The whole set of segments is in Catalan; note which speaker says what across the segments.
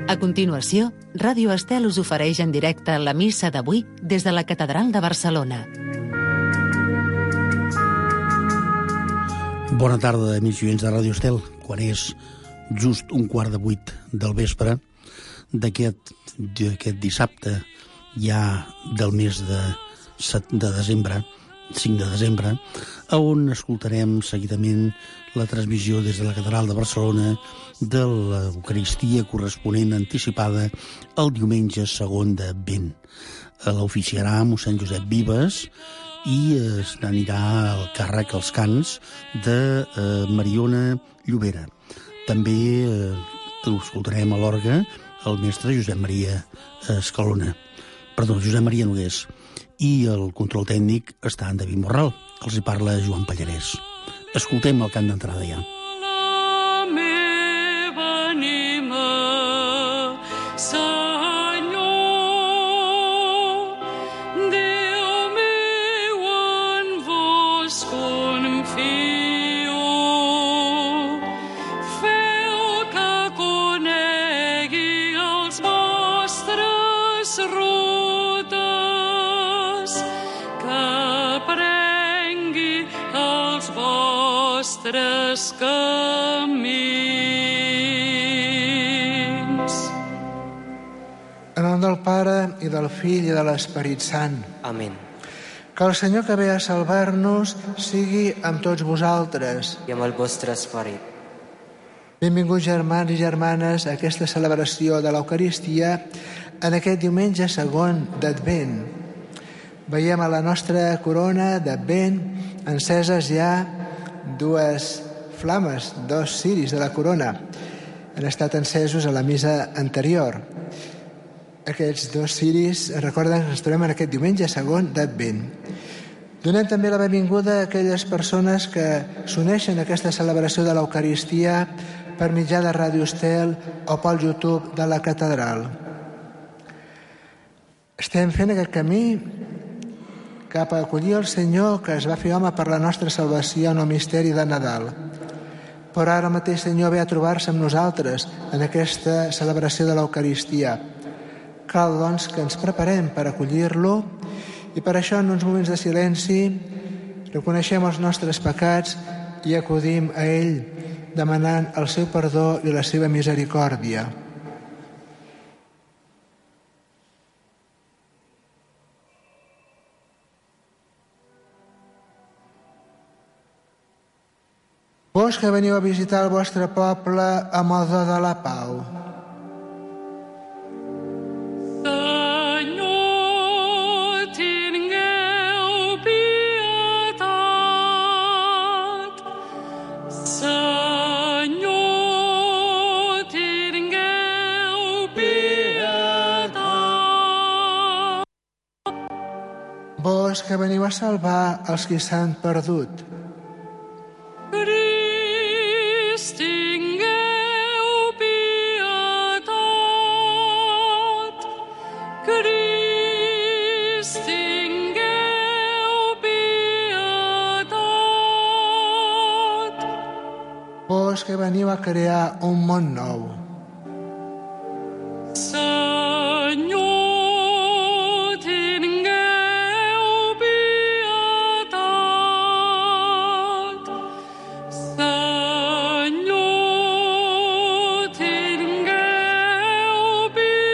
Speaker 1: A continuació, Ràdio Estel us ofereix en directe la missa d'avui des de la Catedral de Barcelona.
Speaker 2: Bona tarda, amics i oients de Ràdio Estel, quan és just 7:15 del vespre d'aquest dissabte ja del mes de desembre, 5 de desembre, on escoltarem seguidament la transmissió des de la Catedral de Barcelona de l'Eucaristia corresponent anticipada el diumenge segon d'Advent. L'oficiarà mossèn Josep Vives i n'anirà al càrrec als cants de Mariona Llobera. També escoltarem a l'orgue el mestre Josep Maria Nogués. I el control tècnic està en David Morral. Els hi parla Joan Pallarès. Escoltem el cant d'entrada ja.
Speaker 3: La meva ànima, Senyor, Déu meu, en vos confio. Feu que conegui els vostres rutes, que aprengui els vostres camins.
Speaker 4: En nom del Pare, i del Fill, i de l'Esperit Sant.
Speaker 5: Amén.
Speaker 4: Que el Senyor que ve a salvar-nos sigui amb tots vosaltres.
Speaker 5: I amb el vostre esperit.
Speaker 4: Benvinguts, germans i germanes, a aquesta celebració de l'Eucaristia en aquest diumenge segon d'Advent. Veiem a la nostra corona d'Advent enceses ja dues flames, dos ciris de la corona. Han estat encesos a la missa anterior. Aquests dos ciris recorden que ens trobem en aquest diumenge segon d'Advent. Donem també la benvinguda a aquelles persones que s'uneixen a aquesta celebració de l'Eucaristia per mitjà de Ràdio Estel o pel YouTube de la Catedral. Estem fent aquest camí cap a acollir el Senyor que es va fer home per la nostra salvació en el misteri de Nadal. Però ara mateix Senyor ve a trobar-se amb nosaltres en aquesta celebració de l'Eucaristia. Cal, doncs, que ens preparem per acollir-lo i per això en uns moments de silenci reconeixem els nostres pecats i acudim a ell demanant el seu perdó i la seva misericòrdia. Vos que veniu a visitar el vostre poble amb el do de la pau.
Speaker 3: Senyor, tingueu pietat. Senyor, tingueu pietat.
Speaker 4: Vos que veniu a salvar els qui s'han perdut. Vos que veniu a crear un món nou.
Speaker 3: Senyor, tingueu pietat. Senyor, tingueu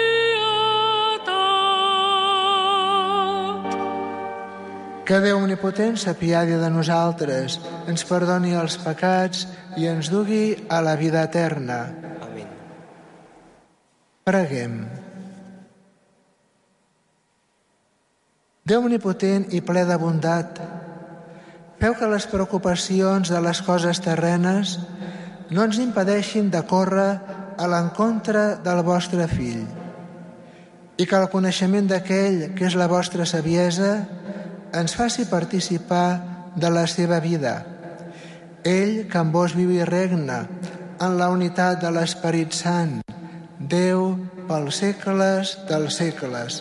Speaker 3: pietat.
Speaker 4: Que Déu omnipotent s'apiadi de nosaltres, ens perdoni els pecats i ens dugui a la vida eterna.
Speaker 5: Amén.
Speaker 4: Preguem. Déu omnipotent i ple de bondat, feu que les preocupacions de les coses terrenes no ens impedeixin de córrer a l'encontre del vostre Fill i que el coneixement d'aquell que és la vostra saviesa ens faci participar de la seva vida. Ell que amb vos viu i regna en la unitat de l'Esperit Sant, Déu pels segles dels segles.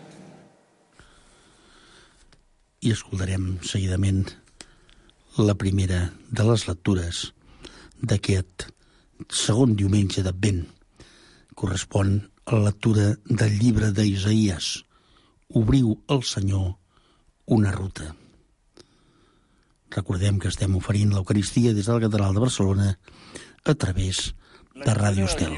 Speaker 2: I escoltarem seguidament la primera de les lectures d'aquest segon diumenge d'Advent, correspon a la lectura del llibre d'Isaïes. Obriu al Senyor una ruta. Recordem que estem oferint l'Eucaristia des de la Catedral de Barcelona a través de Ràdio Estel.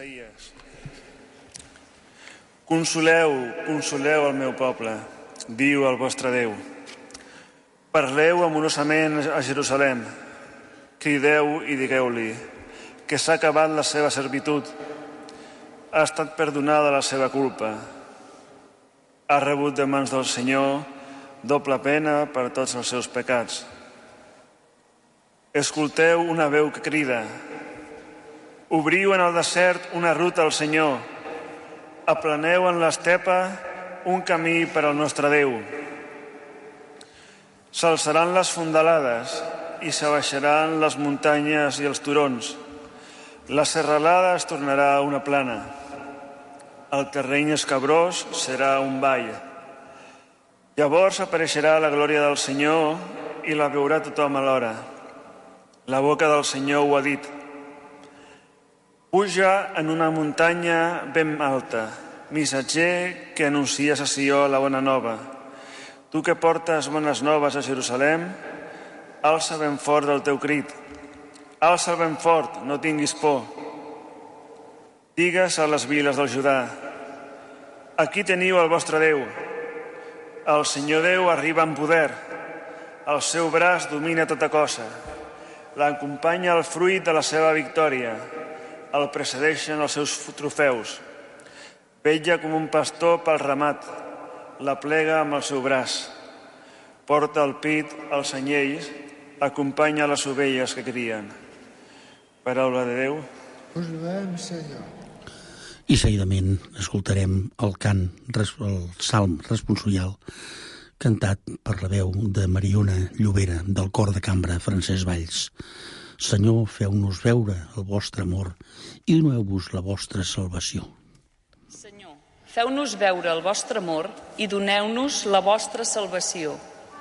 Speaker 5: Consoleu, consoleu el meu poble, diu el vostre Déu. Parleu amorosament a Jerusalem, crideu i digueu-li que s'ha acabat la seva servitud, ha estat perdonada la seva culpa, ha rebut de mans del Senyor doble pena per tots els seus pecats. Escolteu una veu que crida, obriu en el desert una ruta al Senyor, aplaneu en l'estepa un camí per al nostre Déu. S'alçaran les fondalades i s'abaixaran les muntanyes i els turons. La serralada es tornarà una plana. El terreny escabrós serà un vall. Llavors apareixerà la glòria del Senyor i la veurà tothom alhora. La boca del Senyor ho ha dit. Puja en una muntanya ben alta, missatger que anuncies a Sió la bona nova. Tu que portes bones noves a Jerusalem, alça ben fort el teu crit. Alça ben fort, no tinguis por. Digues a les viles del Judà, aquí teniu el vostre Déu. El Senyor Déu arriba en poder. El seu braç domina tota cosa. L'acompanya el fruit de la seva victòria. El precedeixen els seus trofeus. Vetlla com un pastor pel ramat. La plega amb el seu braç. Porta al pit els anyells. Acompanya les ovelles que crien. Paraula de Déu.
Speaker 4: Us loem, Senyor.
Speaker 2: I seguidament escoltarem el cant, el salm responsorial, cantat per la veu de Mariona Llobera, del cor de cambra Francesc Valls. Senyor, feu-nos veure el vostre amor i doneu-vos la vostra salvació.
Speaker 6: Senyor, feu-nos veure el vostre amor i doneu-nos la vostra salvació.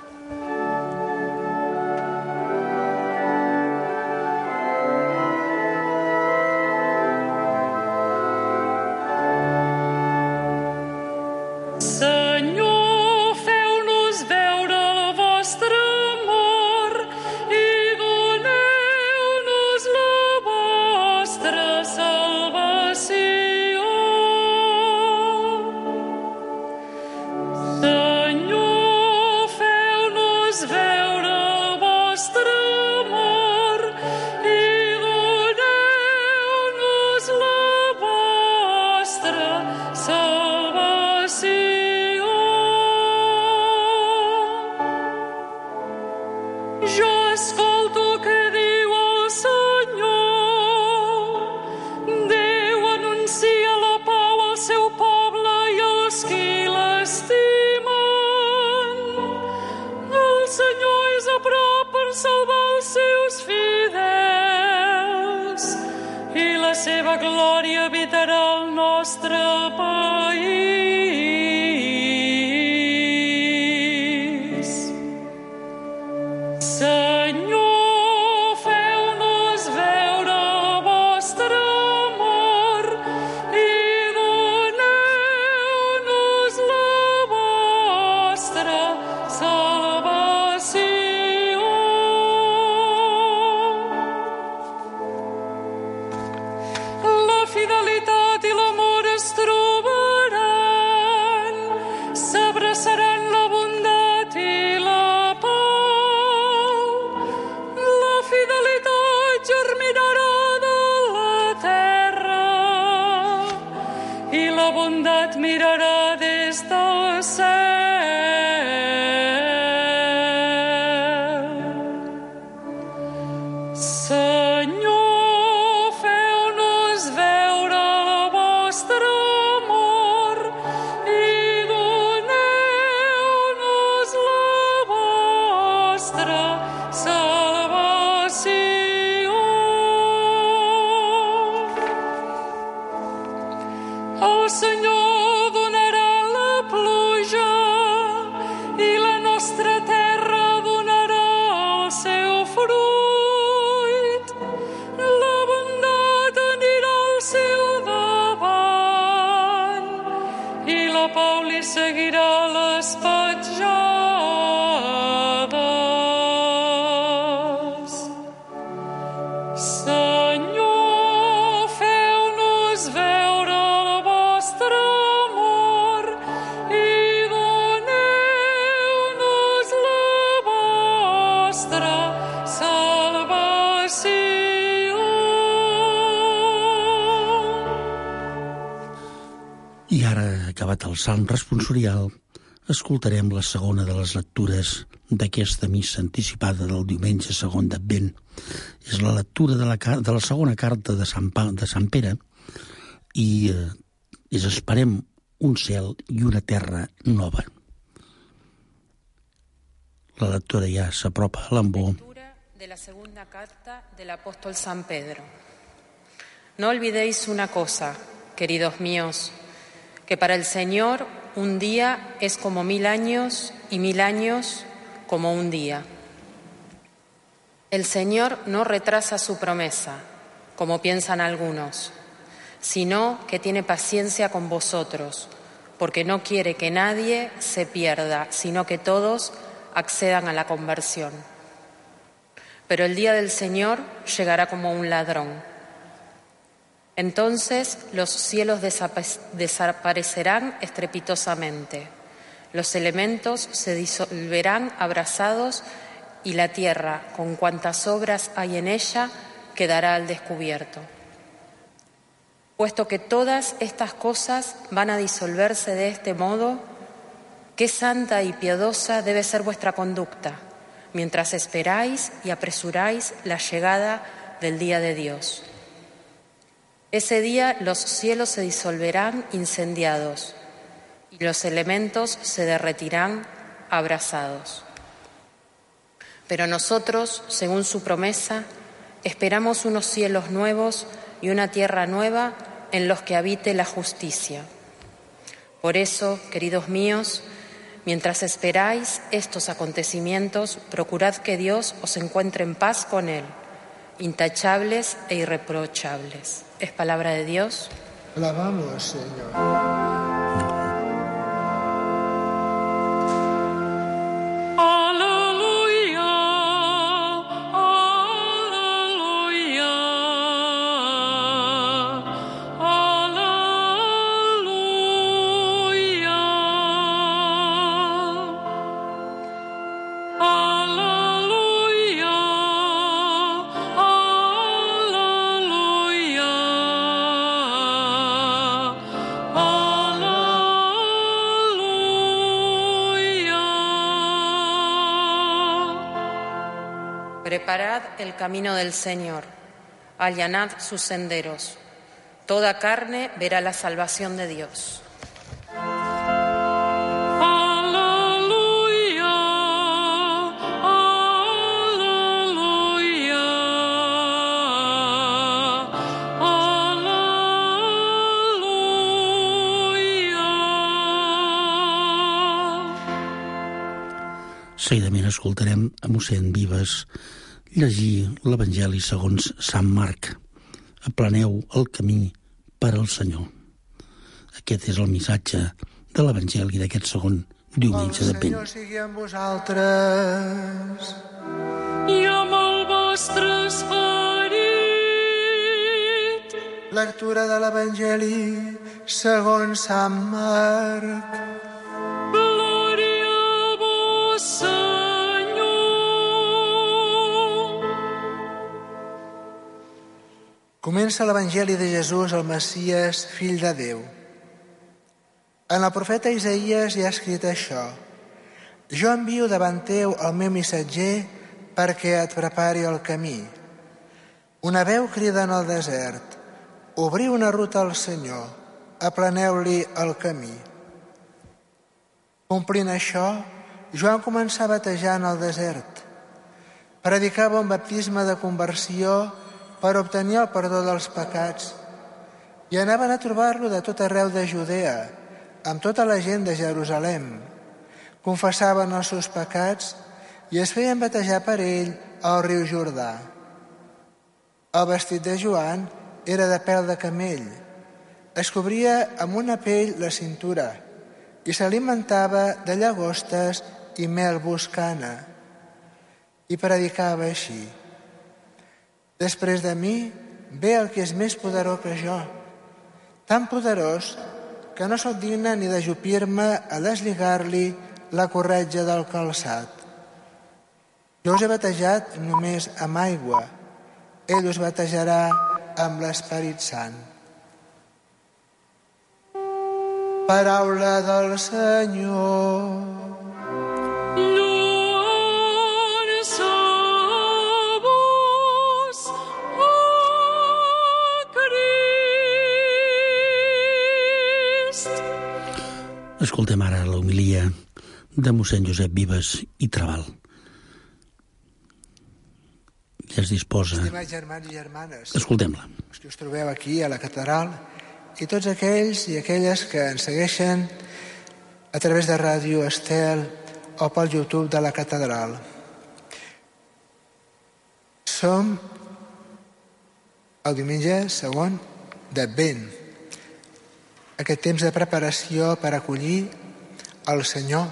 Speaker 3: Senyor, feu-nos veure el vostre amor i doneu-nos la vostra salvació. Senyor, feu-nos veure el vostre amor i doneu-nos la vostra salvació. Jo escolto que diu el Senyor. Déu anuncia la pau al seu poble i als qui l'estimen. El Senyor és a prop per salvar els seus fidels i la seva glòria habitarà al nostre país. Senyor, feu-nos veure el vostre amor i doneu-nos la vostra salvació. La fidelitat i l'amor es trobaran, s'abraçaran la bondat i la pau. La fidelitat germinarà de la terra i la bondat mirarà des del cel. Senyor, feu-nos veure el vostre amor i doneu-nos la vostra salvació. El Senyor donarà la pluja i la nostra terra donarà el seu fruit. La bondat anirà al seu davant seguirà les petjades. Senyor, feu-nos veure el vostre amor i doneu-nos la vostra salvació.
Speaker 2: I ara, acabat el Salm responsorial, escoltarem la segona de les lectures d'aquesta missa anticipada del diumenge segon d'Advent. És la lectura de la segona carta de Sant Pere i esperem un cel i una terra nova. La lectura ja s'apropa a l'embó.
Speaker 7: Lectura de la segunda carta del apóstol San Pedro. No olvidéis una cosa, queridos míos, que para el Señor un día es como 1000 años y 1000 años como un día. El Señor no retrasa su promesa, como piensan algunos, sino que tiene paciencia con vosotros, porque no quiere que nadie se pierda, sino que todos accedan a la conversión. Pero el día del Señor llegará como un ladrón. Entonces los cielos desaparecerán estrepitosamente, los elementos se disolverán abrasados y la tierra, con cuantas obras hay en ella, quedará al descubierto. Puesto que todas estas cosas van a disolverse de este modo, qué santa y piadosa debe ser vuestra conducta, mientras esperáis y apresuráis la llegada del día de Dios. Ese día los cielos se disolverán incendiados y los elementos se derretirán abrasados. Pero nosotros, según su promesa, esperamos unos cielos nuevos y una tierra nueva en los que habite la justicia. Por eso, queridos míos, mientras esperáis estos acontecimientos, procurad que Dios os encuentre en paz con Él, intachables e irreprochables. Es palabra de Dios.
Speaker 4: Alabamos, Señor.
Speaker 7: Preparad el camino del Señor, allanad sus senderos. Toda carne verá la salvación de Dios.
Speaker 3: Aleluya, aleluya, aleluya.
Speaker 2: Seguidament escoltarem a mossèn Vives llegir l'Evangeli segons Sant Marc. Aplaneu el camí per al Senyor. Aquest és el missatge de l'Evangeli d'aquest segon diumenge d'Advent.
Speaker 4: El Senyor sigui amb vosaltres.
Speaker 3: I amb el vostre esperit.
Speaker 4: Lectura de l'Evangeli segons Sant Marc.
Speaker 3: Glòria a vos, Senyor.
Speaker 4: Comença l'Evangeli de Jesús, el Messies, fill de Déu. En el profeta Isaïes hi ha escrit això: Jo envio davant teu el meu missatger perquè et prepari el camí. Una veu crida en el desert: Obriu una ruta al Senyor, aplaneu-li el camí. Complint això, Joan començà a batejar en el desert. Predicava un baptisme de conversió per obtenir el perdó dels pecats, i anaven a trobar-lo de tot arreu de Judea, amb tota la gent de Jerusalem. Confessaven els seus pecats i es feien batejar per ell al riu Jordà. El vestit de Joan era de pèl de camell. Es cobria amb una pell la cintura i s'alimentava de llagostes i mel boscana, i predicava així: després de mi ve el que és més poderós que jo, tan poderós que no sóc digne ni d'ajupir-me a deslligar-li la corretja del calçat. Jo us he batejat només amb aigua, ell us batejarà amb l'Esperit Sant. Paraula del Senyor.
Speaker 3: Glòries a vos, Crist.
Speaker 2: Escoltem ara la homilia de mossèn Josep Vives i Trabal. Ja es disposa...
Speaker 4: Estimats germans i germanes,
Speaker 2: Escoltem-la.
Speaker 4: els que us trobeu aquí a la catedral i tots aquells i aquelles que ens segueixen a través de Ràdio Estel o pel YouTube de la catedral. Som el diumenge segon d'Advent, aquest temps de preparació per acollir el Senyor,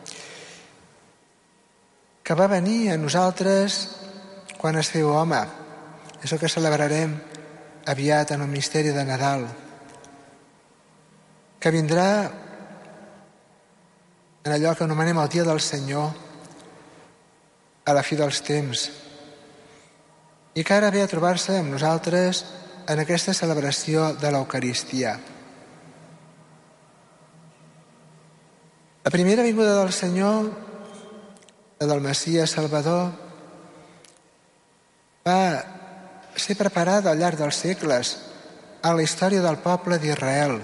Speaker 4: que va venir a nosaltres quan es feu home. És el que celebrarem aviat en el misteri de Nadal, que vindrà en allò que anomenem el dia del Senyor a la fi dels temps, i que ara ve a trobar-se amb nosaltres en aquesta celebració de l'Eucaristia. La primera vinguda del Senyor, la del Messies Salvador, va ser preparada al llarg dels segles en la història del poble d'Israel.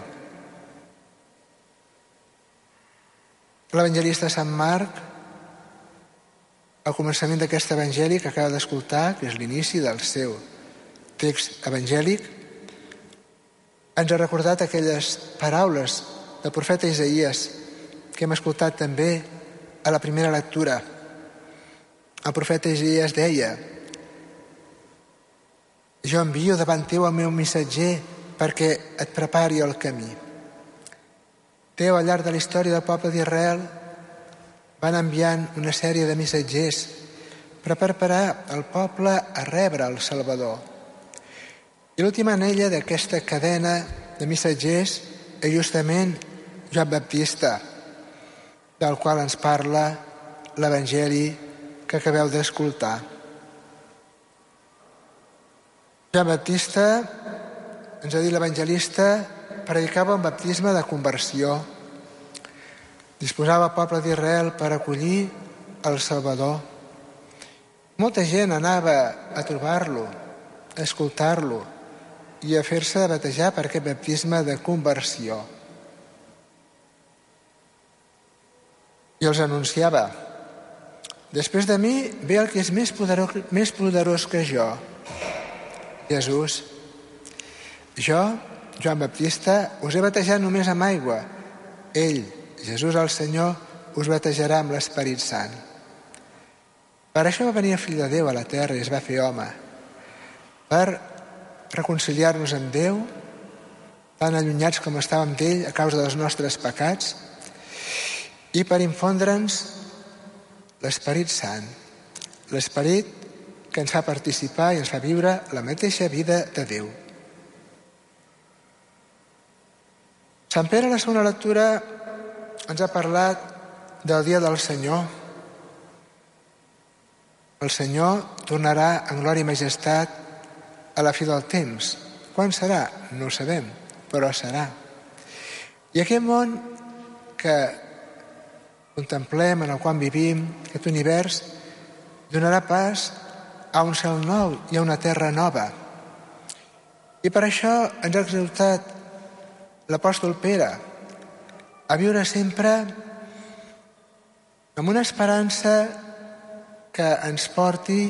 Speaker 4: L'evangelista Sant Marc, al començament d'aquest evangeli que acaba d'escoltar, que és l'inici del seu text evangèlic, ens ha recordat aquelles paraules del profeta Isaïes que hem escoltat també a la primera lectura. El profeta Isaïes deia: jo envio davant teu el meu missatger perquè et prepari el camí. Déu, al llarg de la història del poble d'Israel, van enviant una sèrie de missatgers per preparar el poble a rebre el Salvador. I l'última anella d'aquesta cadena de missatgers és justament Joan Baptista, del qual ens parla l'Evangeli que acabeu d'escoltar. Joan Baptista, ens ha dit l'evangelista, predicava un baptisme de conversió. Disposava el poble d'Israel per acollir el Salvador. Molta gent anava a trobar-lo, a escoltar-lo i a fer-se batejar per aquest baptisme de conversió. I els anunciava: després de mi ve el que és més poderós que jo, Jesús. Jo, Joan Baptista, us he batejat només amb aigua. Ell, Jesús el Senyor, us batejarà amb l'Esperit Sant. Per això va venir el Fill de Déu a la terra i es va fer home, per reconciliar-nos amb Déu, tan allunyats com estàvem d'ell a causa dels nostres pecats, i per infondre'ns l'Esperit Sant, l'Esperit que ens fa participar i ens fa viure la mateixa vida de Déu. Sant Pere, a la segona lectura, ens ha parlat del dia del Senyor. El Senyor tornarà en glòria i majestat a la fi del temps. Quan serà? No ho sabem, però serà. I aquest món que contemplem, en el qual vivim, aquest univers, donarà pas a un cel nou i a una terra nova. I per això ens ha exaltat l'apòstol Pere a viure sempre amb una esperança que ens porti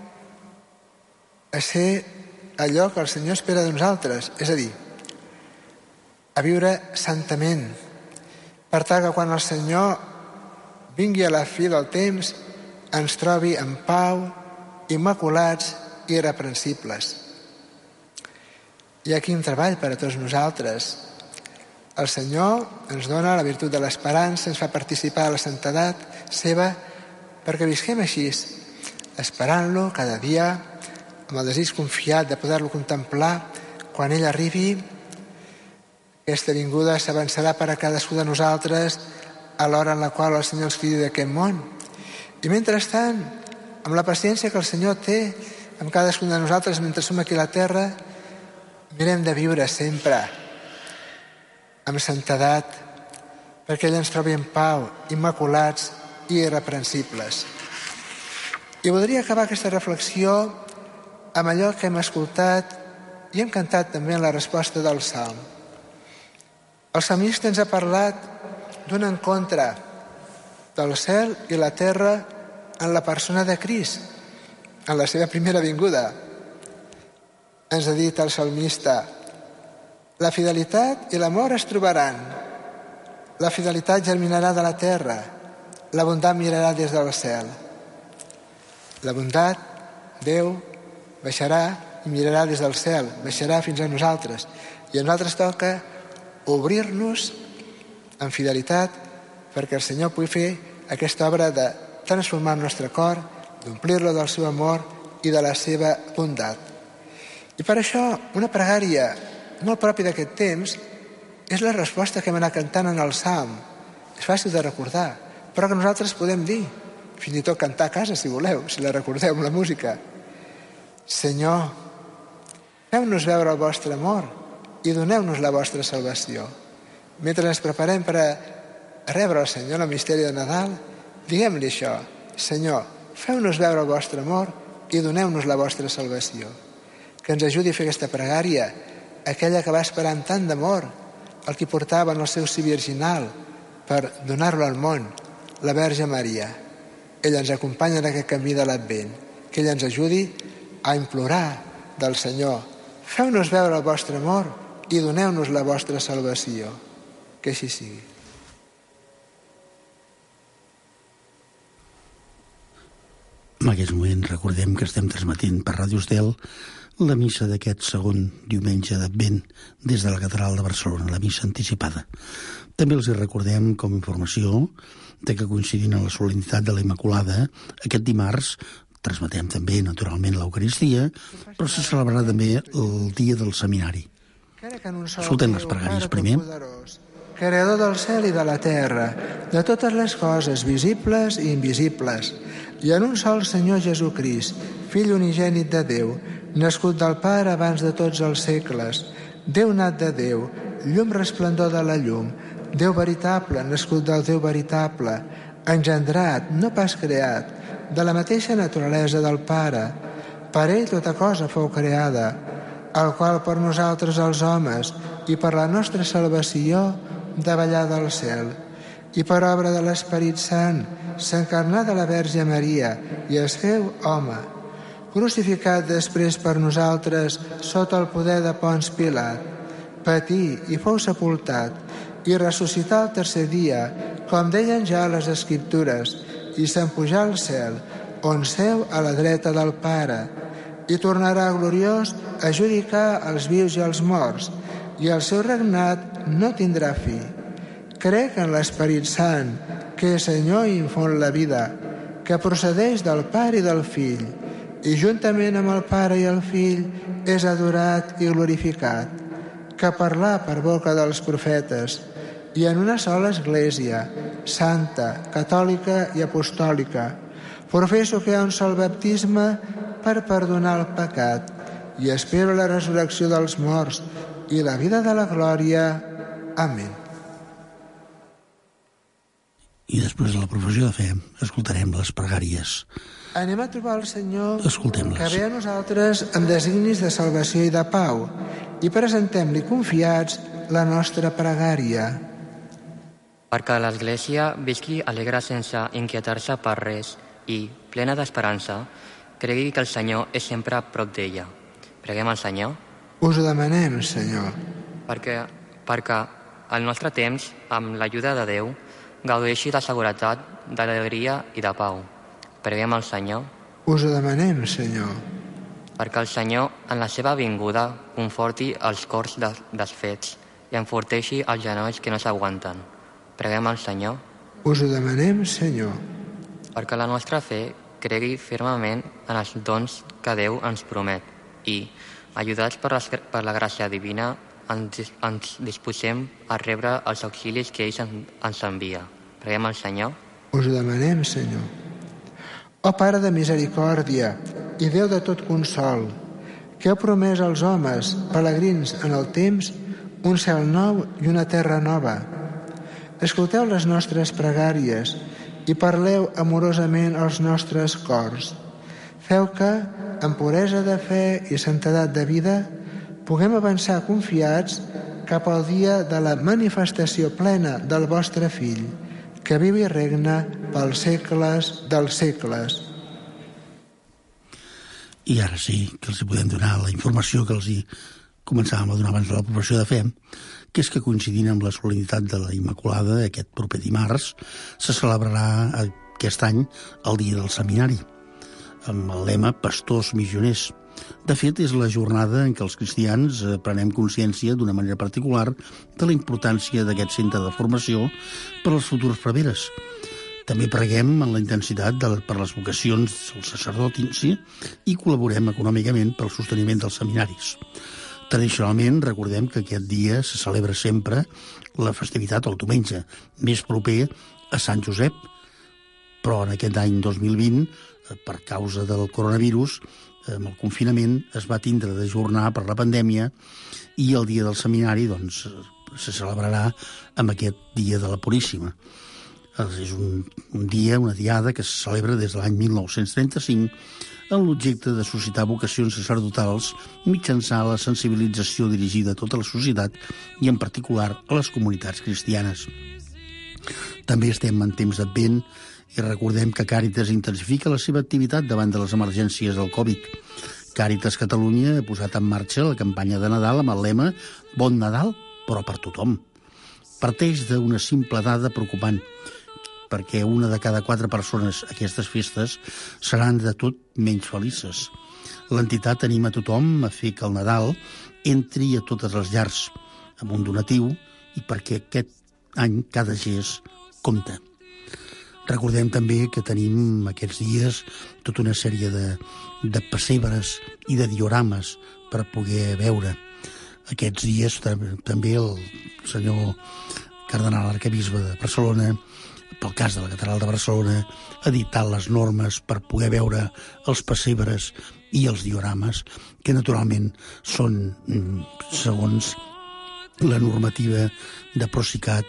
Speaker 4: a ser allò que el Senyor espera de nosaltres, és a dir, a viure santament, per tal que quan el Senyor vingui a la fi del temps ens trobi en pau, immaculats i irreprensibles. Hi ha quin treball per a tots nosaltres. El Senyor ens dona la virtut de l'esperança, ens fa participar de la santedat seva, perquè visquem així, esperant-lo cada dia, amb el desig confiat de poder-lo contemplar. Quan ell arribi, aquesta vinguda s'avançarà per a cadascú de nosaltres a l'hora en la qual el Senyor ens crida d'aquest món. I mentrestant, amb la paciència que el Senyor té amb cadascun de nosaltres mentre som aquí a la terra, mirem de viure sempre amb santedat, perquè ell ens trobi en pau, immaculats i irreprensibles. I voldria acabar aquesta reflexió amb allò que hem escoltat i hem cantat també en la resposta del Salm. El salmista ens ha parlat d'un encontre del cel i la terra en la persona de Crist, en la seva primera vinguda. Ens ha dit el salmista: la fidelitat i l'amor es trobaran. La fidelitat germinarà de la terra, la bondat mirarà des del cel. La bondat, Déu, baixarà i mirarà des del cel, baixarà fins a nosaltres. I a nosaltres toca obrir-nos en fidelitat perquè el Senyor pugui fer aquesta obra de transformar el nostre cor, d'omplir-lo del seu amor i de la seva bondat. I per això una pregària molt propi d'aquest temps és la resposta que hem anat cantant en el Salm. És fàcil de recordar, però que nosaltres podem dir, fins i tot cantar a casa si voleu, si la recordeu amb la música. Senyor, feu-nos veure el vostre amor i doneu-nos la vostra salvació. Mentre ens preparem per a rebre el Senyor en el misteri de Nadal, diguem-li això: Senyor, feu-nos veure el vostre amor i doneu-nos la vostra salvació. Que ens ajudi a fer aquesta pregària, aquella que va esperar amb tant d'amor el que portava en el seu si virginal per donar-lo al món, la Verge Maria. Ella ens acompanya en aquest camí de l'Advent. Que ella ens ajudi a implorar del Senyor: feu-nos veure el vostre amor i doneu-nos la vostra salvació. Que així sigui.
Speaker 2: En aquest moment recordem que estem transmetint per Ràdio Estel la missa d'aquest segon diumenge d'Advent des de la Catedral de Barcelona, la missa anticipada. També els recordem com a informació de que coincidint amb la solemnitat de la Immaculada, aquest dimarts transmetem també naturalment l'Eucaristia, però se celebrarà també el dia del seminari. Escoltem les pregàries primer.
Speaker 4: Creador del cel i de la terra, de totes les coses visibles i invisibles, i en un sol Senyor Jesucrist, Fill unigènit de Déu, nascut del Pare abans de tots els segles, Déu nat de Déu, llum resplendor de la llum, Déu veritable, nascut del Déu veritable, engendrat, no pas creat, de la mateixa naturalesa del Pare. Per ell tota cosa fou creada, el qual per nosaltres els homes i per la nostra salvació davallà del cel, i per obra de l'Esperit Sant s'encarnà de la Verge Maria i es feu home, crucificat després per nosaltres sota el poder de Pons Pilat, patí i fou sepultat i ressuscità el tercer dia, com deien ja les Escriptures, i s'empujà al cel, on seu a la dreta del Pare, i tornarà gloriós a judicar els vius i els morts, i el seu regnat no tindrà fi. Crec en l'Esperit Sant, que és Senyor i infon la vida, que procedeix del Pare i del Fill, i juntament amb el Pare i el Fill és adorat i glorificat, que parlà per boca dels profetes, i en una sola Església, santa, catòlica i apostòlica, professo que hi ha un sol baptisme per perdonar el pecat, i espero la resurrecció dels morts i la vida de la glòria. Amén.
Speaker 2: I després de la professió de fe escoltarem les pregàries.
Speaker 4: Anem a trobar el Senyor,
Speaker 2: Escoltem-les.
Speaker 4: que ve a nosaltres amb designis de salvació i de pau, i presentem-li confiats la nostra pregària.
Speaker 8: Perquè l'Església visqui alegre sense inquietar-se per res i, plena d'esperança, cregui que el Senyor és sempre a prop d'ella. Preguem al Senyor.
Speaker 4: Us ho demanem, Senyor.
Speaker 8: Perquè al nostre temps, amb l'ajuda de Déu, gaudeixi de seguretat, d'alegria i de pau. Preguem al Senyor.
Speaker 4: Us ho demanem, Senyor.
Speaker 8: Perquè el Senyor, en la seva vinguda, conforti els cors desfets i enforteixi els genolls que no s'aguanten. Preguem al Senyor.
Speaker 4: Us ho demanem, Senyor.
Speaker 8: Perquè la nostra fe cregui firmement en els dons que Déu ens promet i, ajudats per la gràcia divina, ens disposem a rebre els auxilis que ell ens envia. Preguem al Senyor.
Speaker 4: Us ho demanem, Senyor. Ó Pare de misericòrdia i Déu de tot consol, que heu promès als homes, pelegrins en el temps, un cel nou i una terra nova. Escolteu les nostres pregàries i parleu amorosament als nostres cors. Feu que, amb puresa de fe i santedat de vida, puguem avançar confiats cap al dia de la manifestació plena del vostre Fill, que viu i regna pels segles dels segles.
Speaker 2: I ara sí que els podem donar la informació que els començàvem a donar abans de la professió de fe, que és que coincidint amb la solemnitat de la Immaculada, aquest proper dimarts, se celebrarà aquest any el Dia del Seminari, amb el lema Pastors Missioners. De fet, és la jornada en què els cristians prenem consciència d'una manera particular de la importància d'aquest centre de formació per als futurs preveres. També preguem en la intensitat per les vocacions del sacerdoci i col·laborem econòmicament pel sosteniment dels seminaris. Tradicionalment, recordem que aquest dia se celebra sempre la festivitat el diumenge, més proper a Sant Josep, però en aquest any 2020, per causa del coronavirus, amb el confinament es va tindre d'ajornar per la pandèmia i el dia del seminari doncs, se celebrarà amb aquest dia de la Puríssima. És un dia, una diada que se celebra des de l'any 1935 amb l'objecte de suscitar vocacions sacerdotals mitjançant la sensibilització dirigida a tota la societat i en particular a les comunitats cristianes. També estem en temps d'Advent i recordem que Càritas intensifica la seva activitat davant de les emergències del Covid. Càritas Catalunya ha posat en marxa la campanya de Nadal amb el lema Bon Nadal, però per tothom. Parteix d'una simple dada preocupant, perquè una de cada 4 persones a aquestes festes seran de tot menys felices. L'entitat anima a tothom a fer que el Nadal entri a totes les llars, amb un donatiu, i perquè aquest any cada gest compta. Recordem també que tenim aquests dies tota una sèrie de pessebres i de diorames per poder veure. Aquests dies també el senyor cardenal arquebisbe de Barcelona, pel cas de la Catedral de Barcelona, ha dictat les normes per poder veure els pessebres i els diorames, que naturalment són, segons la normativa de Procicat,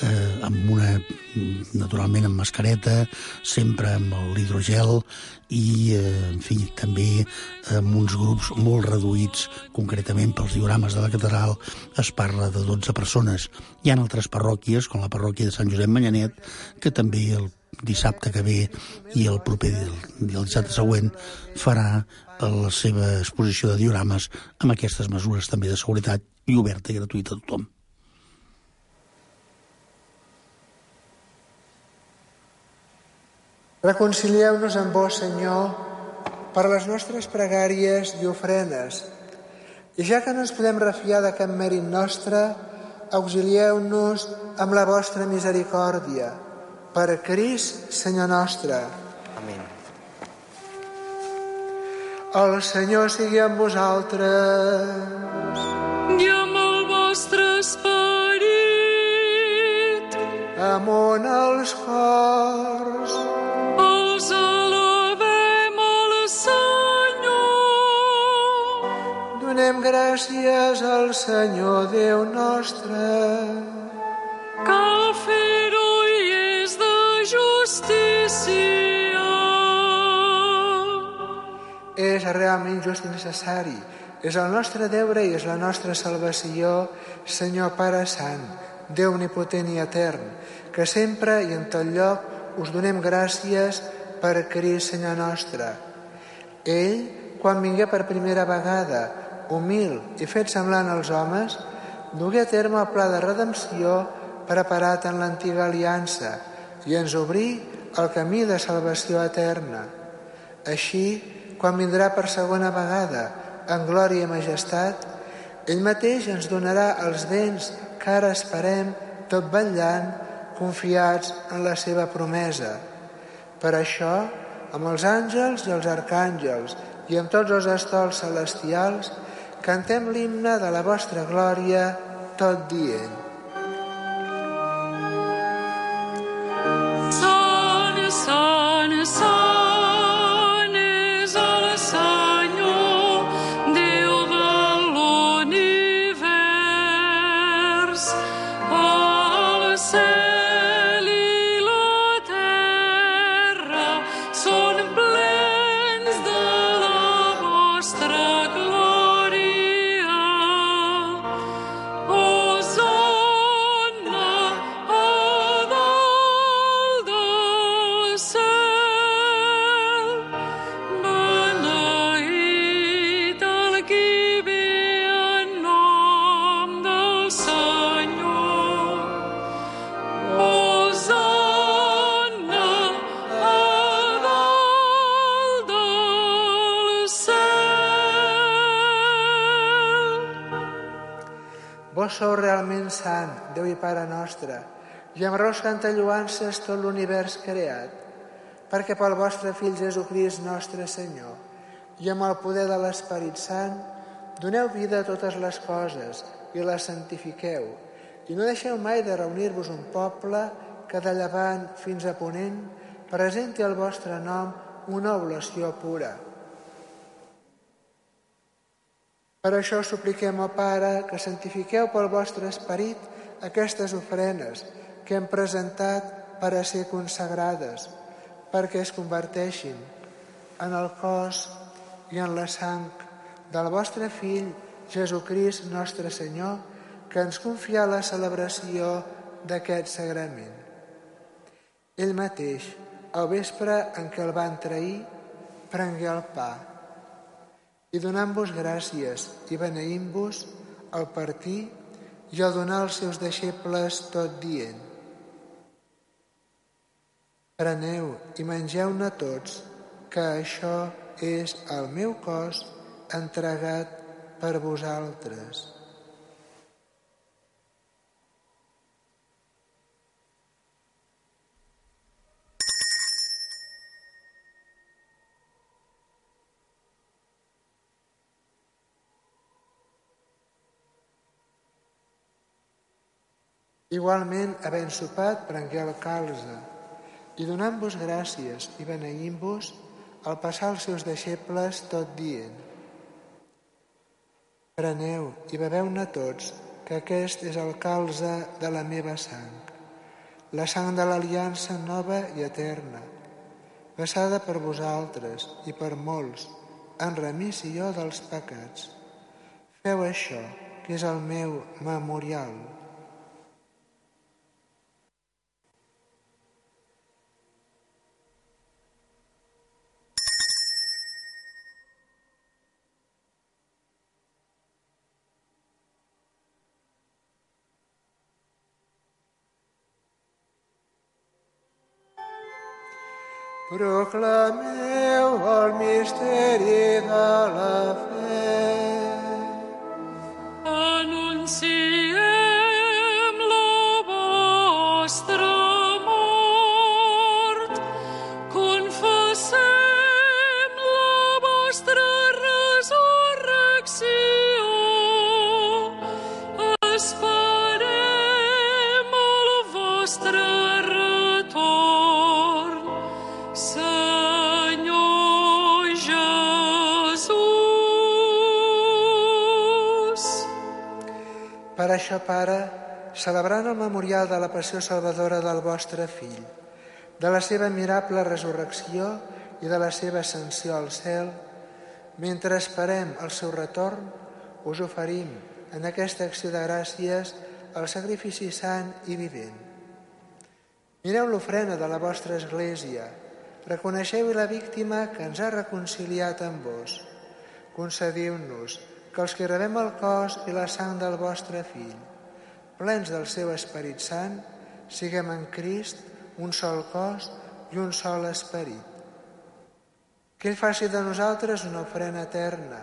Speaker 2: naturalment amb mascareta, sempre amb l'hidrogel i, en fi, també amb uns grups molt reduïts, concretament pels diorames de la catedral es parla de 12 persones. Hi ha altres parròquies, com la parròquia de Sant Josep Manyanet, que també el dissabte que ve i el proper el dissabte següent farà la seva exposició de diorames amb aquestes mesures també de seguretat i oberta i gratuïta a tothom.
Speaker 4: Reconcilieu-nos amb vos, Senyor, per les nostres pregàries i ofrenes. I ja que no ens podem refiar de cap mèrit nostre, auxilieu-nos amb la vostra misericòrdia. Per Crist, Senyor nostre.
Speaker 8: Amén.
Speaker 4: El Senyor sigui amb vosaltres.
Speaker 3: I amb el vostre esperit.
Speaker 4: Amunt els cors.
Speaker 3: Els elevem al Senyor.
Speaker 4: Donem gràcies al Senyor Déu nostre.
Speaker 3: Cal fer-ho i és de justícia.
Speaker 4: És realment just i necessari. És el nostre deure i és la nostra salvació, Senyor Pare Sant, Déu omnipotent i etern, que sempre i en tot lloc us donem gràcies per Crist, Senyor nostre. Ell, quan vingué per primera vegada, humil i fet semblant als homes, dugué a terme el pla de redempció preparat en l'antiga aliança i ens obrí el camí de salvació eterna. Així, quan vindrà per segona vegada en glòria i majestat, Ell mateix ens donarà els béns que ara esperem, tot vetllant, confiats en la seva promesa. Per això, amb els àngels i els arcàngels i amb tots els estols celestials, cantem l'himne de la vostra glòria, tot dient:
Speaker 3: Sant, sant, sant és el Senyor, Déu de l'univers. El cel i la terra són plens de la vostra glòria. Hosanna a dalt del cel. Beneït el qui ve en nom del Senyor. Hosanna a dalt del cel.
Speaker 4: Vos sou realment sant, Déu i Pare nostre, i amb raó us canta lloances tot l'univers creat, perquè pel vostre Fill Jesucrist nostre Senyor, i amb el poder de l'Esperit Sant, doneu vida a totes les coses i les santifiqueu, i no deixeu mai de reunir-vos un poble que de llevant fins a ponent presenti al vostre nom una oblació pura. Per això us supliquem, ó Pare, que santifiqueu pel vostre esperit aquestes ofrenes que hem presentat per a ser consagrades, perquè es converteixin en el cos i en la sang del vostre Fill, Jesucrist nostre Senyor, que ens confia la celebració d'aquest sagrament. Ell mateix, al vespre en què el van trair, prengué el pa, i donant-vos gràcies i beneint-vos, al partir i al donar als seus deixebles tot dient: preneu i mengeu-ne tots, que això és el meu cos entregat per vosaltres. Igualment, havent sopat, prengué el calze, i donant-vos gràcies i beneint-vos, al passar als seus deixebles tot dient: preneu i beveu-ne tots, que aquest és el calze de la meva sang, la sang de l'aliança nova i eterna, vessada per vosaltres i per molts, en remissió dels pecats. Feu això, que és el meu memorial. Proclameu el misteri de la fe.
Speaker 3: Anunciem la vostra mort, confessem la vostra resurrecció, esperem el vostre retorn, Senyor Jesús.
Speaker 4: Per això, Pare, celebrant el memorial de la passió salvadora del vostre Fill, de la seva admirable resurrecció i de la seva ascensió al cel, mentre esperem el seu retorn, us oferim en aquesta acció de gràcies el sacrifici sant i vivent. Mireu l'ofrena de la vostra Església, reconeixeu-hi la víctima que ens ha reconciliat amb vos. Concediu-nos que els que rebem el cos i la sang del vostre Fill, plens del seu Esperit Sant, siguem en Crist un sol cos i un sol esperit. Que ell faci de nosaltres una ofrena eterna,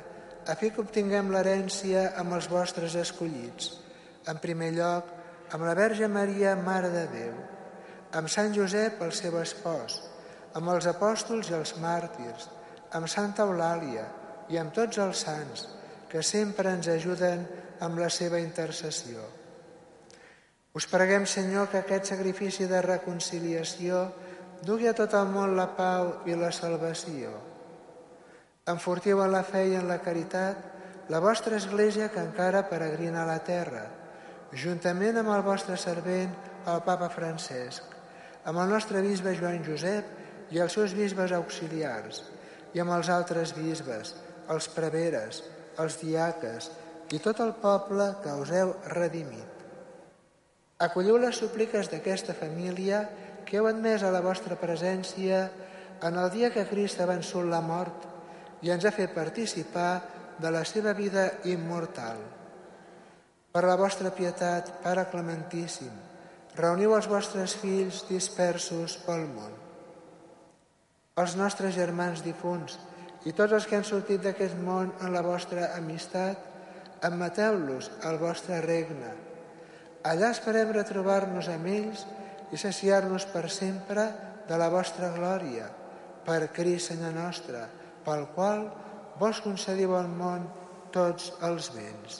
Speaker 4: a fi que obtinguem l'herència amb els vostres escollits. En primer lloc, amb la Verge Maria, Mare de Déu, amb Sant Josep, el seu espòs, amb els apòstols i els màrtirs, amb Santa Eulàlia i amb tots els sants, que sempre ens ajuden amb la seva intercessió. Us preguem, Senyor, que aquest sacrifici de reconciliació dugui a tot el món la pau i la salvació. Enfortiu en la fe i en la caritat la vostra Església que encara peregrina a la terra, juntament amb el vostre servent, el Papa Francesc, amb el nostre bisbe Joan Josep i els seus bisbes auxiliars, i amb els altres bisbes, els preveres, els diaques i tot el poble que us heu redimit. Acolliu les súpliques d'aquesta família que heu admès a la vostra presència en el dia que Crist ha vençut la mort i ens ha fet participar de la seva vida immortal. Per la vostra pietat, Pare Clementíssim, reuniu els vostres fills dispersos pel món. Els nostres germans difunts i tots els que han sortit d'aquest món en la vostra amistat, admeteu-los al vostre regne. Allà esperem retrobar-nos amb ells i saciar-nos per sempre de la vostra glòria, per Crist Senyor nostre, pel qual vos concediu al món tots els béns.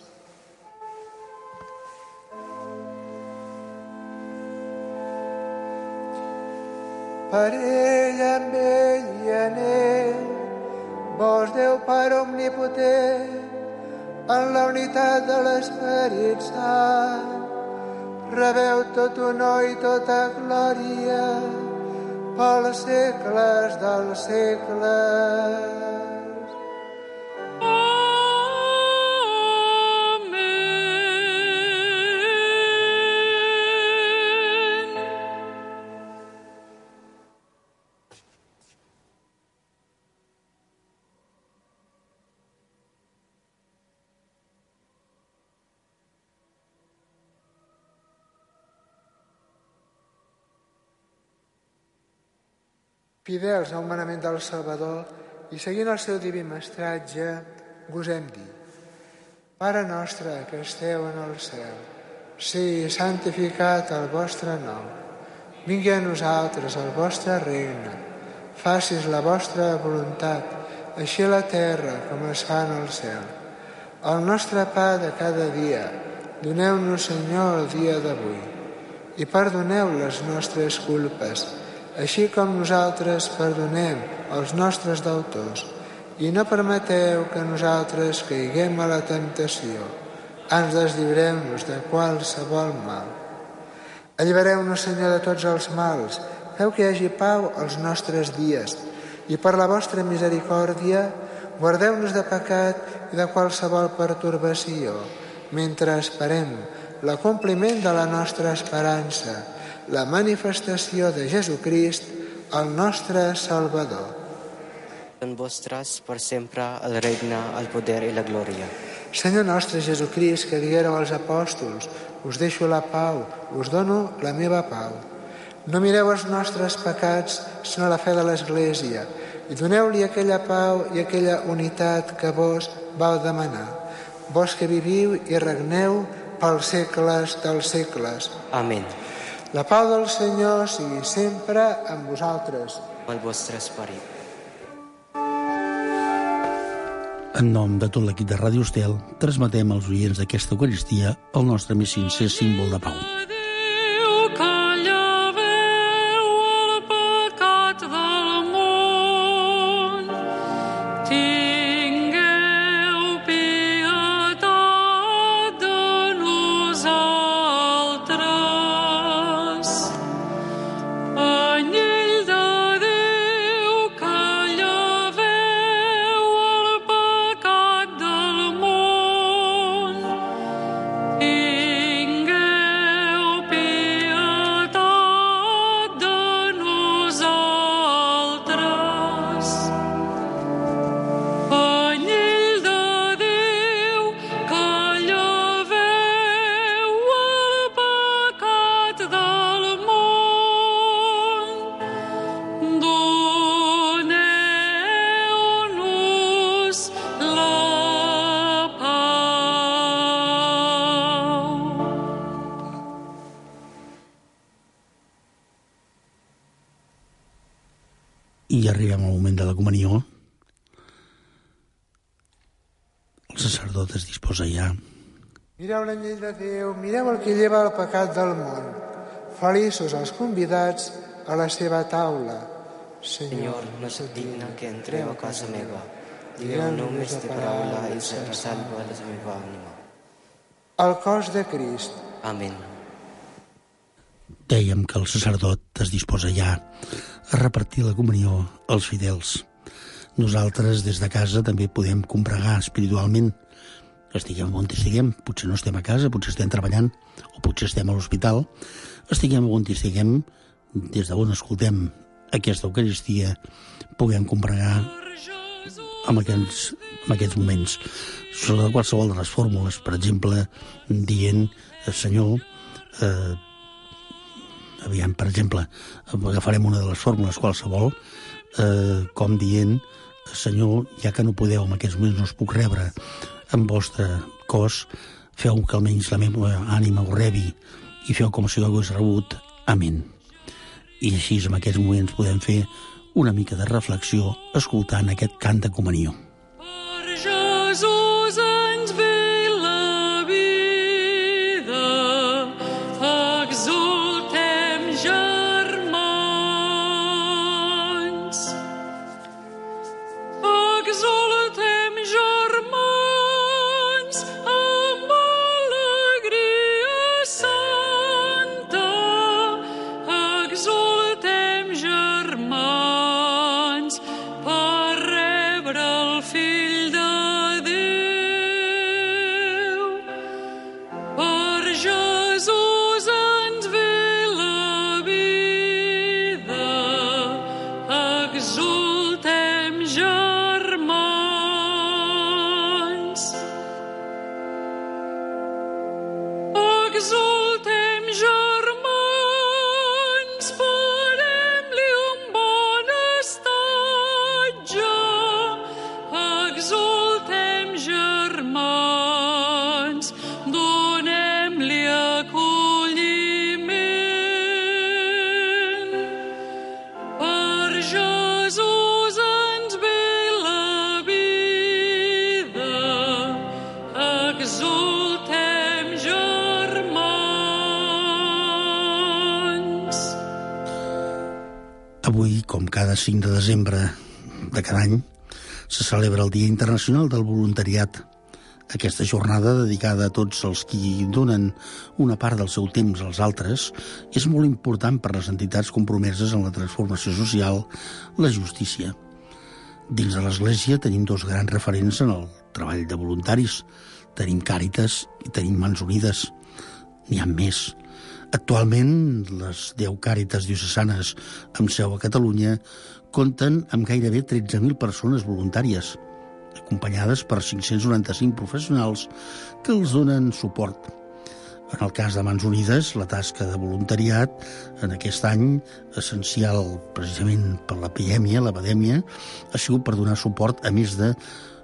Speaker 4: Per ell, amb ell i en ell, vos, Déu Pare omnipotent, en la unitat de l'Esperit Sant, rebeu tot honor i tota glòria pels segles dels segles. Fidels al manament del Salvador i seguint el seu diví mestratge, gosem dir: Pare nostre que esteu en el cel, sigui santificat el vostre nom. Vingui a nosaltres el vostre regne. Facis la vostra voluntat, així a la terra com es fa en el cel. El nostre pa de cada dia, doneu-nos, Senyor, el dia d'avui, i perdoneu les nostres culpes, així com nosaltres perdonem els nostres deutors, i no permeteu que nosaltres caiguem a la temptació. Ans deslliureu-nos de qualsevol mal. Allibereu-nos, Senyor, de tots els mals, feu que hi hagi pau als nostres dies, i per la vostra misericòrdia guardeu-nos de pecat i de qualsevol pertorbació, mentre esperem l'acompliment de la nostra esperança, la manifestació de Jesucrist, el nostre Salvador.
Speaker 9: Són vostres per sempre el regne, el poder i la glòria.
Speaker 4: Senyor nostre Jesucrist, que diguéreu als apòstols: us deixo la pau, us dono la meva pau. No mireu els nostres pecats, sinó la fe de l'Església, i doneu-li aquella pau i aquella unitat que vos vau demanar. Vos que viviu i regneu pels segles dels segles.
Speaker 9: Amén.
Speaker 4: La pau del Senyor sigui sempre amb vosaltres.
Speaker 9: El vostre esperit.
Speaker 2: En nom de tot l'equip de Ràdio Estel, transmetem als oients d'aquesta Eucaristia el nostre més sincer símbol de pau.
Speaker 3: Tingueu
Speaker 2: I arribem al moment de la comunió. El sacerdot es disposa ja.
Speaker 4: Mireu l'anyell de Déu, mireu el que lleva el pecat del món. Feliços els convidats a la seva taula.
Speaker 9: Senyor, no soc digne que entreu a casa meva. Digueu només de paraula i serà salva la meva ànima.
Speaker 4: El cos de Crist.
Speaker 9: Amén.
Speaker 2: Dèiem que el sacerdot es disposa ja a repartir la comunió als fidels. Nosaltres, des de casa, també podem compregar espiritualment. Estiguem on estiguem, potser no estem a casa, potser estem treballant, o potser estem a l'hospital. Estiguem on estiguem, des d'on escoltem aquesta Eucaristia, puguem compregar en aquests moments. Sobre qualsevol de les fórmules, per exemple, dient, Senyor, aviam, per exemple, agafarem una de les fórmules qualsevol, com dient, Senyor, ja que no podeu en aquests moments no us puc rebre en vostre cos, feu que almenys la meva ànima ho rebi i feu com si ho hagués rebut. Amén. I així en aquests moments podem fer una mica de reflexió escoltant aquest cant de comunió.
Speaker 3: Per Jesús ens ve la vida, exultem germans. Exultem germans amb alegria santa. Exultem germans per rebre el Fill de Déu. Per Jesús ens ve la vida, exultem germans. Exultem germans, farem-li un bon estatge. Exultem germans, donem-li acolliment. Per Jesús ens ve la vida, exultem germans.
Speaker 2: Avui, com cada 5 de desembre de cada any, se celebra el Dia Internacional del Voluntariat. Aquesta jornada, dedicada a tots els qui donen una part del seu temps als altres, és molt important per les entitats compromeses en la transformació social, la justícia. Dins de l'Església tenim 2 grans referents en el treball de voluntaris. Tenim Càritas i tenim Mans Unides. N'hi ha més. Actualment, les 10 Càritas diocesanes amb seu a Catalunya compten amb gairebé 13.000 persones voluntàries, acompanyades per 595 professionals que els donen suport. En el cas de Mans Unides, la tasca de voluntariat en aquest any, essencial precisament per la pandèmia, ha sigut per donar suport a més de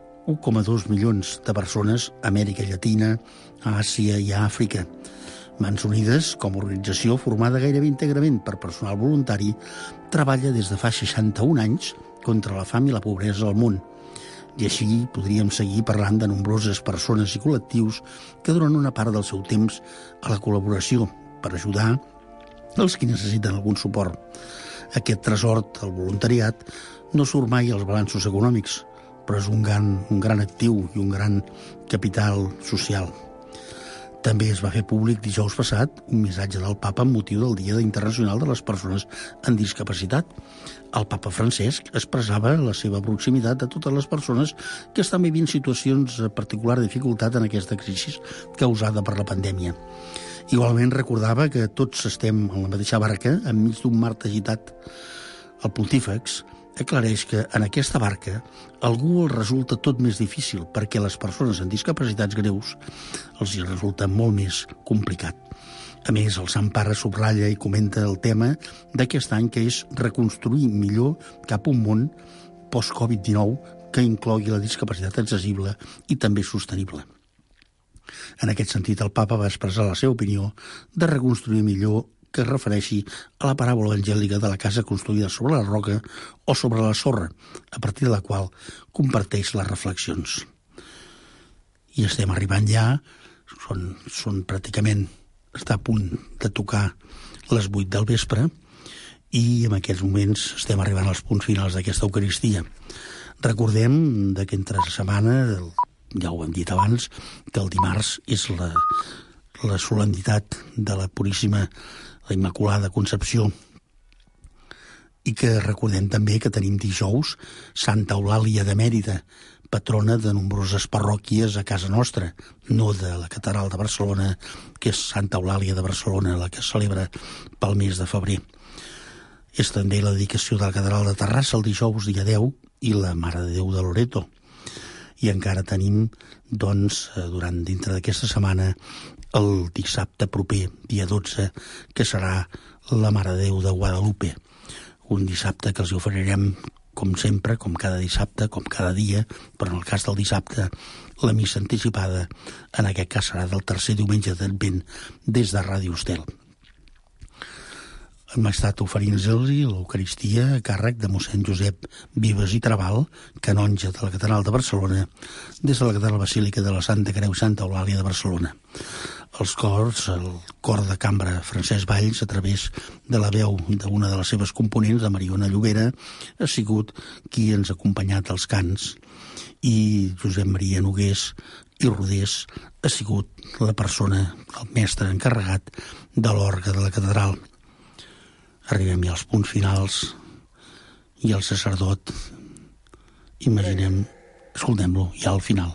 Speaker 2: 1,2 milions de persones a Amèrica Llatina, a Àsia i a Àfrica. Mans Unides, com a organització formada gairebé íntegrament per personal voluntari, treballa des de fa 61 anys contra la fam i la pobresa al món. I així podríem seguir parlant de nombroses persones i col·lectius que donen una part del seu temps a la col·laboració per ajudar els que necessiten algun suport. Aquest tresor del voluntariat no surt mai als balanços econòmics, però és un gran actiu i un gran capital social. També es va fer públic dijous passat un missatge del Papa amb motiu del Dia Internacional de les Persones amb Discapacitat. El Papa Francesc expressava la seva proximitat a totes les persones que estan vivint situacions de particular dificultat en aquesta crisi causada per la pandèmia. Igualment recordava que tots estem en la mateixa barca enmig d'un mar agitat. El pontífex aclareix que en aquesta barca algú els resulta tot més difícil perquè les persones amb discapacitats greus els hi resulta molt més complicat. A més, el Sant Pare subratlla i comenta el tema d'aquest any, que és reconstruir millor cap a un món post-Covid-19 que inclogui la discapacitat accessible i també sostenible. En aquest sentit, el Papa va expressar la seva opinió de reconstruir millor que es refereixi a la paràbola evangèlica de la casa construïda sobre la roca o sobre la sorra, a partir de la qual comparteix les reflexions. I estem arribant ja, són pràcticament, està a punt de tocar les 8 del vespre, i en aquests moments estem arribant als punts finals d'aquesta Eucaristia. Recordem que entre setmana, ja ho hem dit abans, que el dimarts és la solemnitat de la Puríssima, la Immaculada Concepció, i que recordem també que tenim dijous Santa Eulàlia de Mèrida, patrona de nombroses parròquies a casa nostra, no de la Catedral de Barcelona, que és Santa Eulàlia de Barcelona, la que es celebra pel mes de febrer. És també la dedicació de la Catedral de Terrassa el dijous dia 10 i la Mare de Déu de Loreto. I encara tenim, doncs, dintre d'aquesta setmana, el dissabte proper, dia 12, que serà la Mare de Déu de Guadalupe. Un dissabte que els oferirem, com sempre, com cada dissabte, com cada dia, però en el cas del dissabte, la missa anticipada, en aquest cas serà del tercer diumenge d'Advent, des de Ràdio Estel. Hem estat oferint-los l'Eucaristia a càrrec de mossèn Josep Vives i Trabal, canonge de la Catedral de Barcelona, des de la Catedral Basílica de la Santa Creu Santa Eulàlia de Barcelona. Els cors, el cor de cambra Francesc Valls, a través de la veu d'una de les seves components, de Mariona Llobera, ha sigut qui ens ha acompanyat als cants, i Josep Maria Nogués i Rodés ha sigut la persona, el mestre encarregat de l'orgue de la catedral. Arribem ja als punts finals i el sacerdot, imaginem, escoltem-lo ja al final.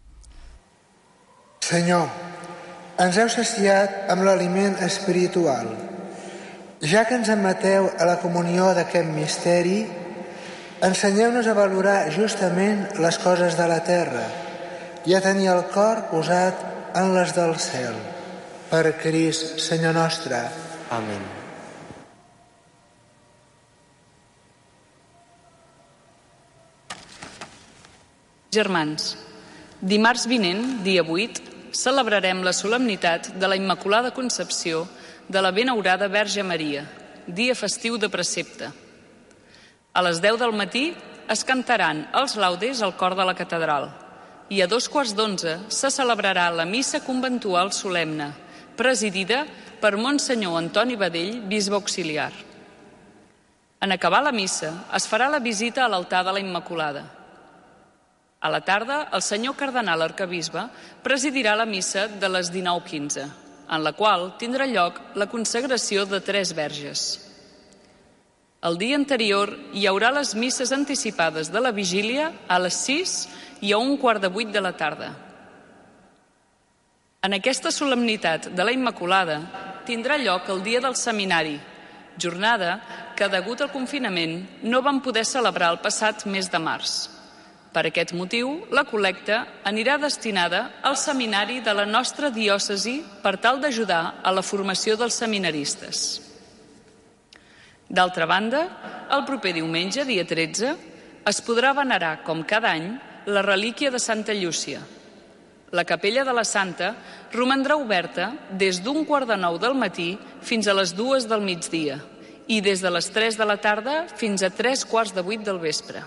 Speaker 4: Senyor, ens heu saciat amb l'aliment espiritual. Ja que ens admeteu a la comunió d'aquest misteri, ensenyeu-nos a valorar justament les coses de la terra i a tenir el cor posat en les del cel. Per Crist, Senyor nostre.
Speaker 9: Amén.
Speaker 6: Germans, dimarts vinent, dia 8, celebrarem la solemnitat de la Immaculada Concepció de la Benaurada Verge Maria, dia festiu de precepte. A les 10 del matí es cantaran els laudes al cor de la catedral i a 11:15 se celebrarà la missa conventual solemne, presidida per Monsenyor Antoni Badell, bisbe auxiliar. En acabar la missa es farà la visita a l'altar de la Immaculada. A la tarda, el senyor cardenal arquebisbe presidirà la missa de les 19:15, en la qual tindrà lloc la consagració de 3 verges. El dia anterior hi haurà les misses anticipades de la vigília a les 6 i a 7:15 de la tarda. En aquesta solemnitat de la Immaculada tindrà lloc el dia del seminari, jornada que, degut al confinament, no vam poder celebrar el passat mes de març. Per aquest motiu, la col·lecta anirà destinada al seminari de la nostra diòcesi per tal d'ajudar a la formació dels seminaristes. D'altra banda, el proper diumenge, dia 13, es podrà venerar, com cada any, la relíquia de Santa Llúcia. La capella de la Santa romandrà oberta des d'7:15 del matí fins a les 2 del migdia i des de les 3 de la tarda fins a 7:45 del vespre.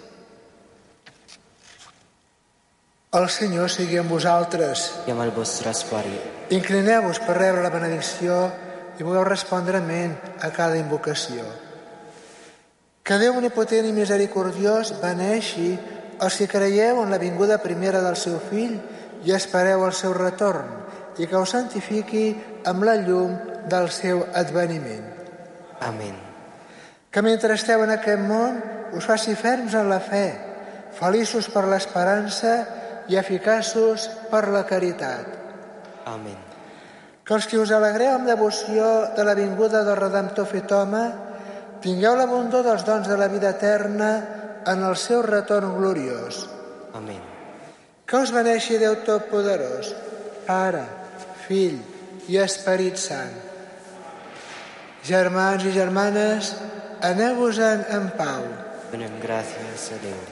Speaker 4: El Senyor sigui amb vosaltres.
Speaker 9: I amb el vostre esperit.
Speaker 4: Inclineu-vos per rebre la benedicció i pugueu respondre amén a cada invocació. Que Déu omnipotent i misericordiós beneixi els que creieu en la vinguda primera del seu Fill i espereu el seu retorn, i que us santifiqui amb la llum del seu adveniment.
Speaker 9: Amén.
Speaker 4: Que mentre esteu en aquest món us faci ferms en la fe, feliços per l'esperança i eficaços per la caritat.
Speaker 9: Amén.
Speaker 4: Que els que us alegreu amb devoció de la vinguda del Redemptor fet home, tingueu l'abundor dels dons de la vida eterna en el seu retorn gloriós.
Speaker 9: Amén.
Speaker 4: Que us beneixi Déu Totpoderós, Pare, Fill i Esperit Sant. Germans i germanes, aneu-vos-en en pau.
Speaker 9: Donem gràcies a Déu.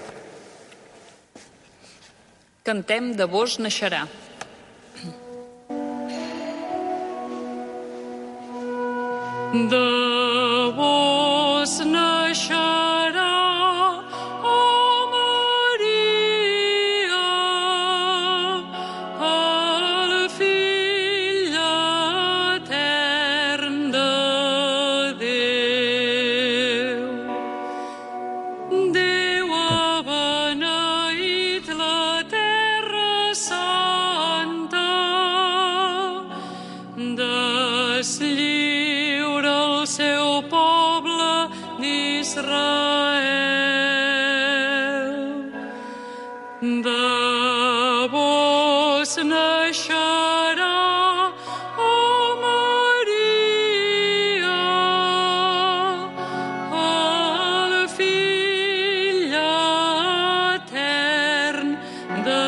Speaker 6: Cantem de vos naixerà.
Speaker 3: de vos naixerà, oh Maria, el Fill etern de Déu. Déu ha beneït la terra santa, deslliura el seu poble d'Israel. De vos naixerà, oh Maria, el Fill etern de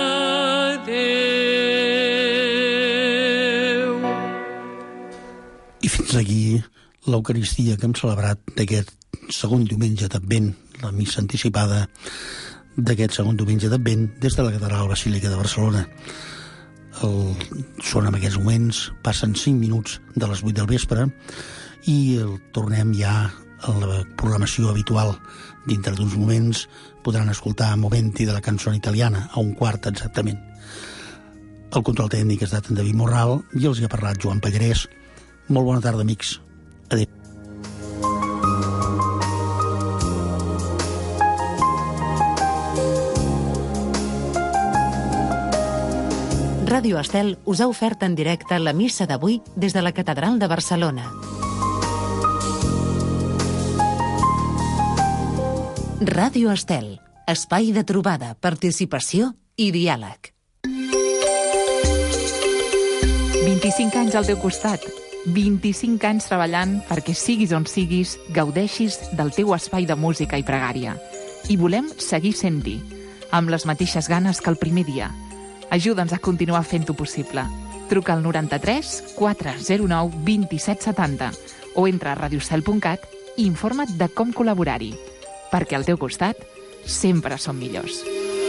Speaker 3: Déu.
Speaker 2: I fins aquí l'Eucaristia que hem celebrat d'aquest segon diumenge d'Advent, la missa anticipada d'aquest segon diumenge d'Advent des de la Catedral Basílica de Barcelona. Són en aquests moments, passen 5 minuts de les 8 del vespre i tornem ja a la programació habitual. Dintre d'uns moments podran escoltar Momenti de la cançó italiana, a 1:15 exactament. El control tècnic ha estat en David Morral i els hi ha parlat Joan Pallarès. Molt bona tarda, amics. Adéu.
Speaker 1: Ràdio Estel us ha ofert en directe la missa d'avui des de la Catedral de Barcelona. Ràdio Estel, espai de trobada, participació i diàleg.
Speaker 10: 25 anys al teu costat, 25 anys treballant perquè siguis on siguis, gaudeixis del teu espai de música i pregària. I volem seguir sent-hi, amb les mateixes ganes que el primer dia. Ajuda'ns a continuar fent-ho possible. Truca al 93 409 2770 o entra a radiostel.cat i informa't de com col·laborar-hi. Perquè al teu costat sempre som millors.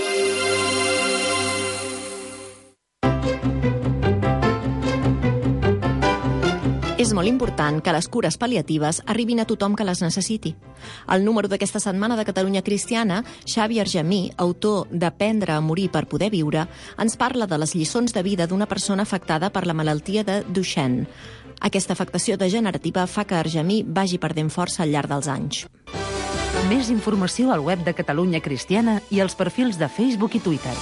Speaker 11: És molt important que les cures pal·liatives arribin a tothom que les necessiti. El número d'aquesta setmana de Catalunya Cristiana, Xavi Argemí, autor d'Aprendre a morir per poder viure, ens parla de les lliçons de vida d'una persona afectada per la malaltia de Duchenne. Aquesta afectació degenerativa fa que Argemí vagi perdent força al llarg dels anys.
Speaker 1: Més informació al web de Catalunya Cristiana i als perfils de Facebook i Twitter.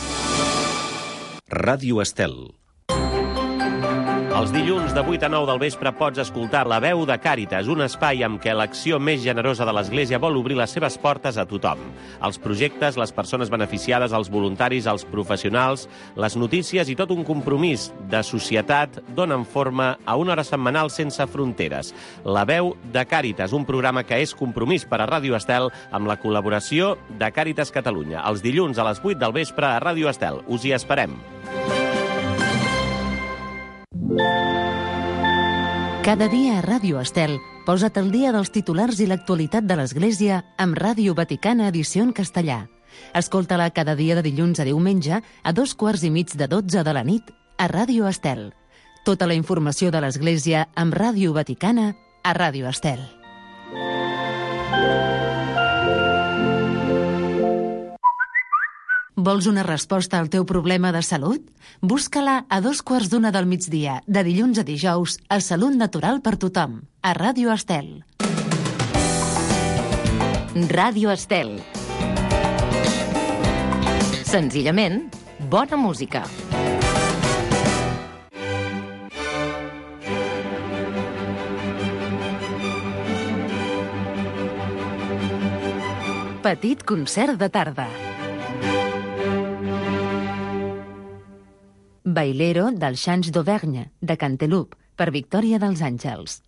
Speaker 12: Ràdio Estel. Els dilluns de 8 a 9 del vespre pots escoltar La Veu de Càritas, un espai amb què l'acció més generosa de l'Església vol obrir les seves portes a tothom. Els projectes, les persones beneficiades, els voluntaris, els professionals, les notícies i tot un compromís de societat donen forma a una hora setmanal sense fronteres. La Veu de Càritas, un programa que és compromís per a Ràdio Estel amb la col·laboració de Càritas Catalunya. Els dilluns a les 8 del vespre a Ràdio Estel. Us hi esperem.
Speaker 1: Cada dia a Ràdio Estel, posa't al dia dels titulars i l'actualitat de l'Església amb Ràdio Vaticana edició en castellà. Escolta-la cada dia de dilluns a diumenge a 2:15 de la nit a Ràdio Estel. Tota la informació de l'Església amb Ràdio Vaticana a Ràdio Estel. Vols una resposta al teu problema de salut? Busca-la a 2:15 del migdia, de dilluns a dijous, a Salut Natural per tothom, a Ràdio Estel. Ràdio Estel. Senzillament, bona música. Petit concert de tarda. Bailero del Chants d'Auvergne, de Canteloup, per Victòria dels Àngels.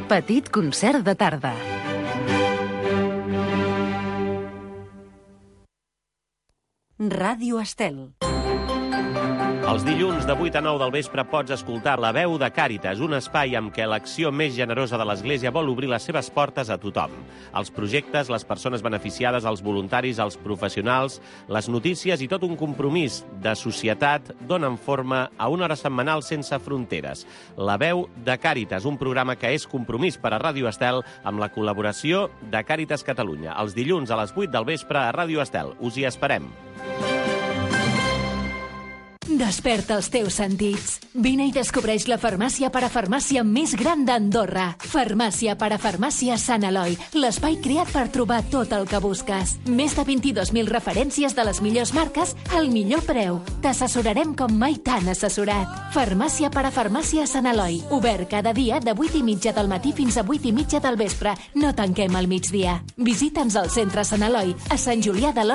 Speaker 1: Petit concert de tarda. Ràdio Estel.
Speaker 12: Els dilluns de 8 a 9 del vespre pots escoltar La veu de Càritas, un espai amb què l'acció més generosa de l'Església vol obrir les seves portes a tothom. Els projectes, les persones beneficiades, els voluntaris, els professionals, les notícies i tot un compromís de societat donen forma a una hora setmanal sense fronteres. La veu de Càritas, un programa que és compromís per a Ràdio Estel amb la col·laboració de Càritas Catalunya. Els dilluns a les 8 del vespre a Ràdio Estel. Us hi esperem.
Speaker 13: Desperta els teus sentits. Vine i descobreix la farmàcia parafarmàcia més gran d'Andorra. Farmàcia parafarmàcia Sant Eloi, l'espai creat per trobar tot el que busques. Més de 22.000 referències de les millors marques al millor preu. T'assessorarem com mai t'han assessorat. Farmàcia parafarmàcia Sant Eloi, obert cada dia de 8:30 del matí fins a 8:30 del vespre. No tanquem al migdia. Visita'ns al centre Sant Eloi, a Sant Julià de l'Or